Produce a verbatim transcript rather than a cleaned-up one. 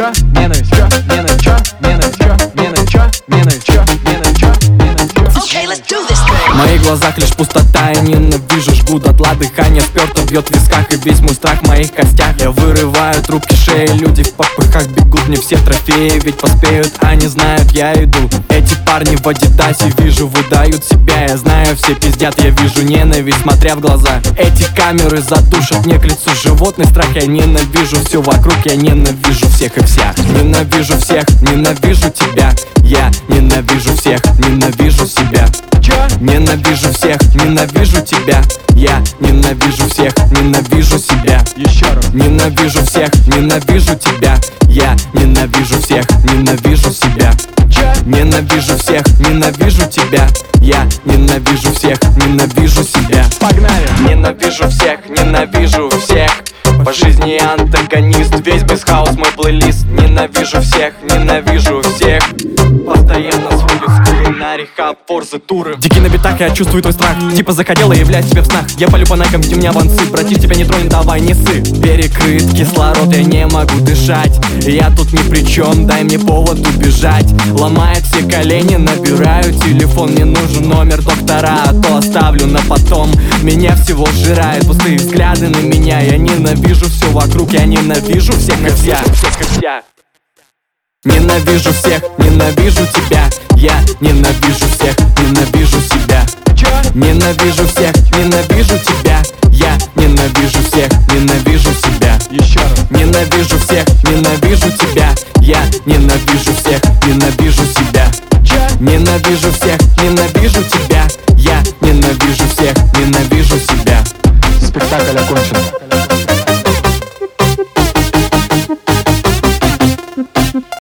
чё, ненависть, чё, ненависть, чё, ненависть, чё, ненависть, чё, ненависть, чё, ненависть, чё, ненависть, чё. Okay, let's do this thing. В моих глазах лишь пустота, я ненавижу, жгу дотла, дыхание сперто бьет в висках, и весь мой страх в моих костях. Я вырываю трубки шеи, люди в попыхах бегут, мне все трофеи, ведь поспеют, они знают, я иду. Эти парни в адидасе, вижу, выдают себя, я знаю, все пиздят, я вижу ненависть, смотря в глаза. Эти камеры задушат мне к лицу животный страх, я ненавижу все вокруг, я ненавижу всех и вся. Ненавижу всех, ненавижу тебя, я ненавижу всех, ненавижу себя. Ненавижу всех, ненавижу тебя, я ненавижу всех, ненавижу себя. Еще раз. Ненавижу всех, ненавижу тебя, я ненавижу всех, ненавижу себя. Чё? Ненавижу всех, ненавижу тебя, я ненавижу всех, ненавижу себя. Погнали. Ненавижу всех, ненавижу всех. По жизни я антагонист, весь без хаос мой плейлист. Ненавижу всех, ненавижу всех. Постоянно сводит скулы на рехаб, форзы, туры. Дикий на битах, я чувствую твой страх. Типа захотела являть себя в снах. Я полю по найкам, где меня банцы. Братик, тебя не тронет, давай не ссы. Перекрыт кислород, я не могу дышать. Я тут ни при чем, дай мне повод убежать. Ломает все колени, набираю телефон. Мне нужен номер доктора, а то оставлю на потом. Меня всего сжирает, пустые взгляды на меня. Я ненавижу все вокруг, я ненавижу всех и вся. Ненавижу всех, ненавижу тебя, я ненавижу всех, ненавижу себя. Чё? Ненавижу всех, ненавижу тебя, я ненавижу всех, ненавижу себя. Еще раз. Ненавижу всех, ненавижу тебя, я ненавижу всех, ненавижу себя. Чё? Ненавижу всех, ненавижу тебя, я ненавижу всех, ненавижу себя. Спектакль окончен.